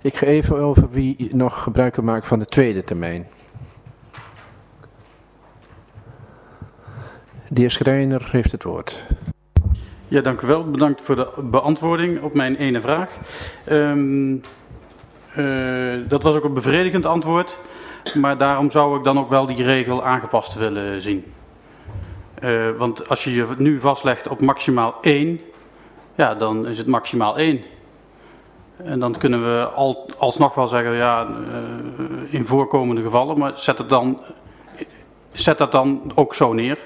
Ik ga even over wie nog gebruik wil maken van de tweede termijn. De heer Schreiner heeft het woord. Ja, dank u wel. Bedankt voor de beantwoording op mijn ene vraag. Dat was ook een bevredigend antwoord. Maar daarom zou ik dan ook wel die regel aangepast willen zien. Want als je je nu vastlegt op maximaal 1, ja, dan is het maximaal 1. En dan kunnen we alsnog wel zeggen, ja, in voorkomende gevallen, maar zet dat dan ook zo neer.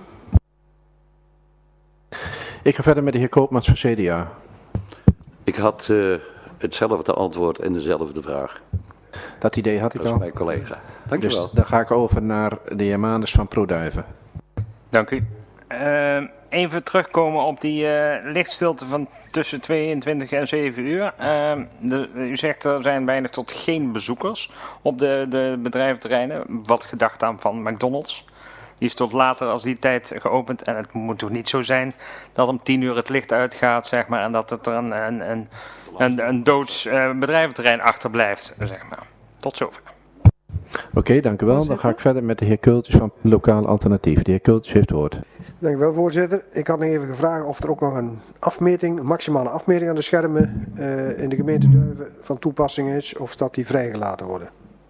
Ik ga verder met de heer Koopmans van CDA. Ik had hetzelfde antwoord en dezelfde vraag. Dat idee had ik al. Dat is mijn collega. Dank u wel. Dus dan ga ik over naar de heer Manus van ProDuiven. Dank u. Even terugkomen op die lichtstilte van tussen 22 en 7 uur. U zegt er zijn weinig tot geen bezoekers op de bedrijventerreinen. Wat gedacht aan van McDonald's? Die is tot later als die tijd geopend. En het moet toch niet zo zijn dat om 10 uur het licht uitgaat, zeg maar. En dat het er een doods bedrijventerrein achterblijft, zeg maar. Tot zover. Oké, dank u wel. Dan ga ik verder met de heer Kultjes van Lokaal Alternatief. De heer Kultjes heeft het woord. Dank u wel, voorzitter. Ik had nog even gevraagd of er ook nog een maximale afmeting aan de schermen in de gemeente Duiven van toepassing is, of dat die vrijgelaten worden.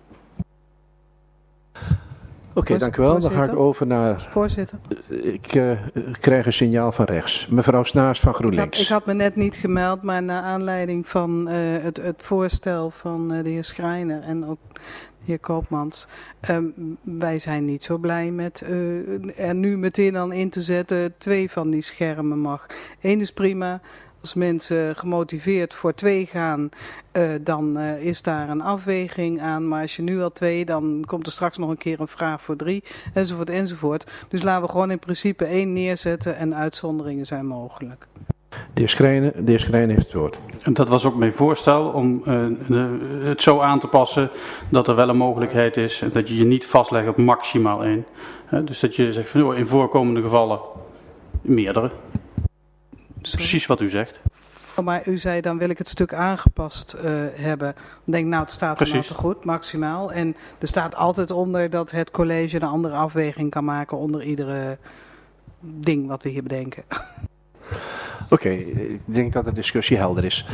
Oké, dank u wel. Dan ga ik over naar... Voorzitter. Ik krijg een signaal van rechts. Mevrouw Snaars van GroenLinks. Ik had me net niet gemeld, maar naar aanleiding van het voorstel van de heer Schreiner en ook de heer Koopmans. Wij zijn niet zo blij met er nu meteen aan in te zetten 2 van die schermen mag. 1 is prima. Als mensen gemotiveerd voor 2 gaan, dan is daar een afweging aan. Maar als je nu al 2, dan komt er straks nog een keer een vraag voor 3, enzovoort, enzovoort. Dus laten we gewoon in principe 1 neerzetten en uitzonderingen zijn mogelijk. De heer Schreiner heeft het woord. En dat was ook mijn voorstel om het zo aan te passen dat er wel een mogelijkheid is dat je je niet vastlegt op maximaal 1. Dus dat je zegt van in voorkomende gevallen meerdere. Precies wat u zegt. Maar u zei dan wil ik het stuk aangepast hebben. Dan denk ik nou het staat er nou te goed, maximaal. En er staat altijd onder dat het college een andere afweging kan maken onder iedere ding wat we hier bedenken. Oké, ik denk dat de discussie helder is.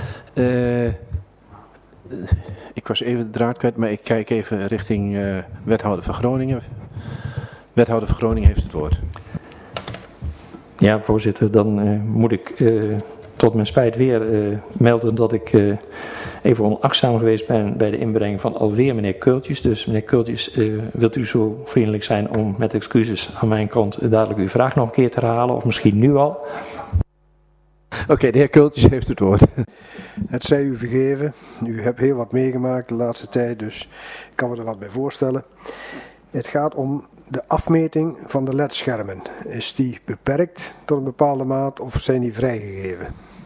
Ik was even de draad kwijt, maar ik kijk even richting wethouder van Groningen. Wethouder van Groningen heeft het woord. Ja, voorzitter, dan moet ik tot mijn spijt weer melden dat ik even onachtzaam geweest ben bij de inbreng van alweer meneer Kultjes. Dus meneer Kultjes, wilt u zo vriendelijk zijn om met excuses aan mijn kant dadelijk uw vraag nog een keer te herhalen, of misschien nu al? Oké, de heer Kultjes heeft het woord. Het zij u vergeven. U hebt heel wat meegemaakt de laatste tijd, dus ik kan me er wat bij voorstellen. Het gaat om de afmeting van de LED-schermen. Is die beperkt tot een bepaalde maat of zijn die vrijgegeven?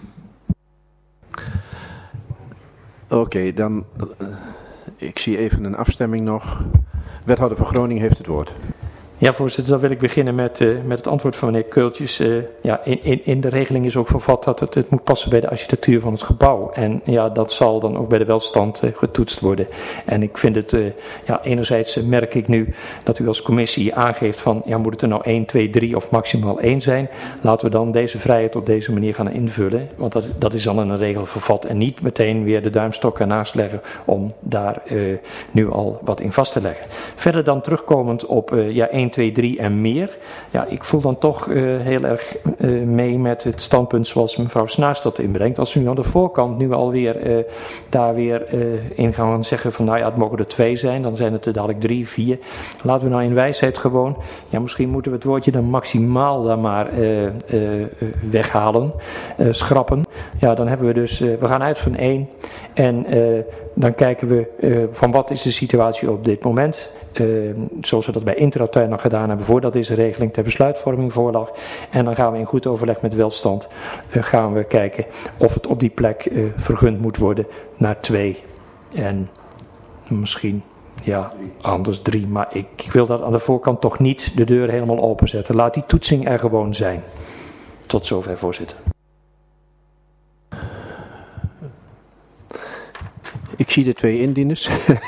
Oké, dan ik zie even een afstemming nog. Wethouder van Groningen heeft het woord. Ja, voorzitter, dan wil ik beginnen met het antwoord van meneer Kultjes. In de regeling is ook vervat dat het moet passen bij de architectuur van het gebouw. En ja, dat zal dan ook bij de welstand getoetst worden. En ik vind het, enerzijds merk ik nu dat u als commissie aangeeft van, ja, moet het er nou 1, 2, 3 of maximaal 1 zijn? Laten we dan deze vrijheid op deze manier gaan invullen. Want dat is dan in een regel vervat en niet meteen weer de duimstok ernaast leggen om daar nu al wat in vast te leggen. Verder dan terugkomend op 1, 2, 3 en meer. Ja, ik voel dan toch heel erg mee met het standpunt zoals mevrouw Snaars dat inbrengt. Als we nu aan de voorkant nu alweer daar weer in gaan zeggen van nou ja, het mogen er 2 zijn, dan zijn het er dadelijk 3, 4. Laten we nou in wijsheid gewoon, ja, misschien moeten we het woordje dan maximaal dan maar weghalen, schrappen. Ja, dan hebben we dus, we gaan uit van 1 en dan kijken we van wat is de situatie op dit moment. Zoals we dat bij Intratuin nog gedaan hebben voordat deze regeling ter besluitvorming voorlag. En dan gaan we in goed overleg met welstand gaan we kijken of het op die plek vergund moet worden naar 2 en misschien anders 3. Maar ik wil dat aan de voorkant toch niet de deur helemaal openzetten. Laat die toetsing er gewoon zijn. Tot zover, voorzitter. Ik zie de 2 indieners.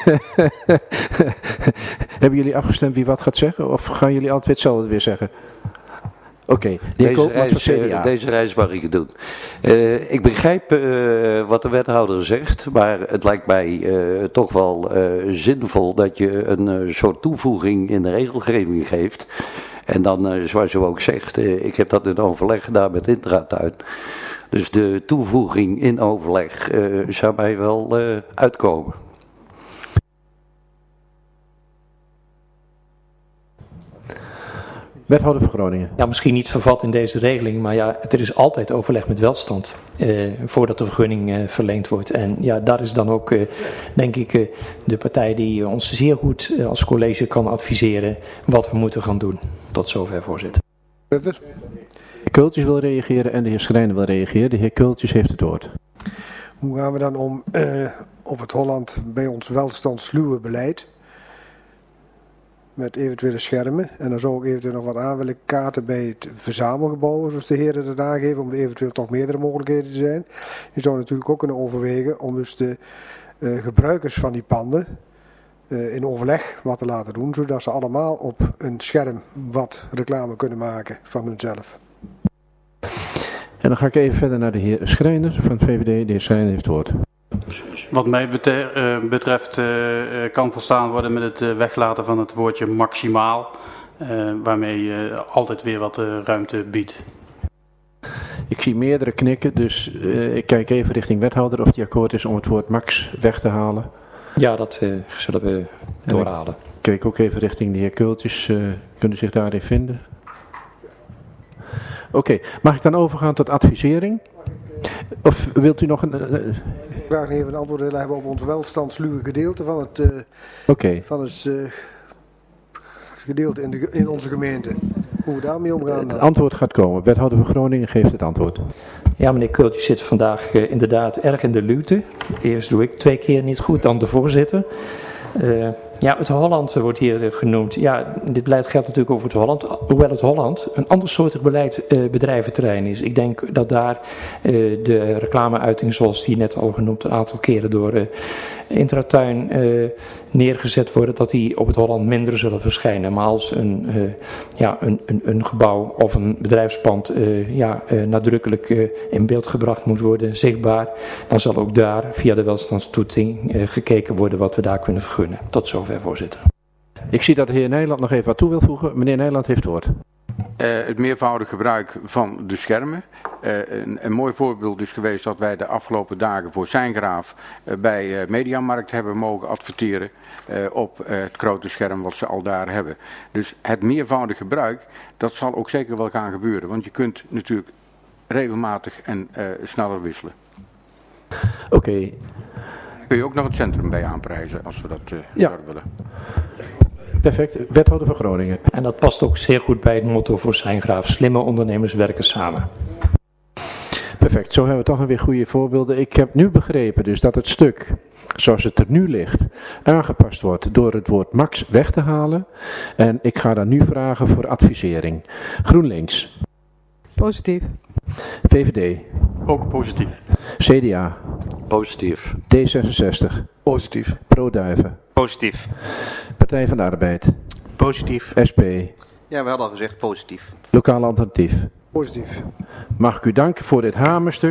Hebben jullie afgestemd wie wat gaat zeggen? Of gaan jullie altijd hetzelfde weer zeggen? Oké, de heer Koopmans van CDA. Deze reis mag ik het doen. Ik begrijp wat de wethouder zegt, maar het lijkt mij toch wel zinvol dat je een soort toevoeging in de regelgeving geeft. En dan, zoals u ook zegt, ik heb dat in overleg gedaan met Intratuin. Dus de toevoeging in overleg zou mij wel uitkomen. Wethouder van Groningen. Ja, misschien niet vervat in deze regeling, maar ja, er is altijd overleg met welstand voordat de vergunning verleend wordt. En ja, daar is dan ook, denk ik, de partij die ons zeer goed als college kan adviseren wat we moeten gaan doen. Tot zover, voorzitter. De heer Kultjes wil reageren en de heer Schrijner wil reageren. De heer Kultjes heeft het woord. Hoe gaan we dan om op het Holland bij ons welstandsluwe beleid? Met eventuele schermen. En dan zou ik eventueel nog wat aan willen kaarten bij het verzamelgebouw, zoals de heren dat aangeven, om er eventueel toch meerdere mogelijkheden te zijn. Je zou natuurlijk ook kunnen overwegen om dus de gebruikers van die panden in overleg wat te laten doen, zodat ze allemaal op een scherm wat reclame kunnen maken van hunzelf. En dan ga ik even verder naar de heer Schrijner van het VVD. De heer Schrijner heeft het woord. Wat mij betreft kan verstaan worden met het weglaten van het woordje maximaal, waarmee je altijd weer wat ruimte biedt. Ik zie meerdere knikken, dus ik kijk even richting wethouder of die akkoord is om het woord max weg te halen. Ja, dat zullen we doorhalen. Ik kijk ook even richting de heer Kultjes. Kunnen zich daarin vinden? Oké, mag ik dan overgaan tot advisering? Of wilt u nog een... Ik graag even een antwoord willen hebben op ons welstandsluwe gedeelte van het, van het gedeelte in onze gemeente. Hoe we daarmee omgaan. Het antwoord gaat komen. Wethouder van Groningen geeft het antwoord. Ja, meneer Kultjes zit vandaag inderdaad erg in de luwte. Eerst doe ik 2 keer niet goed, dan de voorzitter. Ja, het Holland wordt hier genoemd. Ja, dit beleid geldt natuurlijk over het Holland. Hoewel het Holland een andersoortig beleid bedrijventerrein is. Ik denk dat daar de reclameuiting, zoals die net al genoemd een aantal keren door Intratuin neergezet worden, dat die op het Holland minder zullen verschijnen. Maar als een gebouw of een bedrijfspand nadrukkelijk in beeld gebracht moet worden, zichtbaar, dan zal ook daar via de welstandstoeting gekeken worden wat we daar kunnen vergunnen. Tot zover, voorzitter. Ik zie dat de heer Nijland nog even wat toe wil voegen. Meneer Nijland heeft het woord. Het meervoudig gebruik van de schermen. Een mooi voorbeeld is geweest dat wij de afgelopen dagen voor Seingraaf bij Mediamarkt hebben mogen adverteren op het grote scherm wat ze al daar hebben. Dus het meervoudig gebruik, dat zal ook zeker wel gaan gebeuren. Want je kunt natuurlijk regelmatig en sneller wisselen. Oké. Kun je ook nog het centrum bij aanprijzen als we dat willen. Perfect. Wethouder van Groningen. En dat past ook zeer goed bij het motto voor Seingraaf. Slimme ondernemers werken samen. Perfect. Zo hebben we toch weer goede voorbeelden. Ik heb nu begrepen dus dat het stuk, zoals het er nu ligt, aangepast wordt door het woord max weg te halen. En ik ga dan nu vragen voor advisering. GroenLinks. Positief. VVD. Ook positief. CDA. Positief. D66. Positief. Pro-Duiven. Positief. Partij van de Arbeid. Positief. SP. Ja, we hadden al gezegd positief. Lokaal alternatief. Positief. Mag ik u danken voor dit hamerstuk.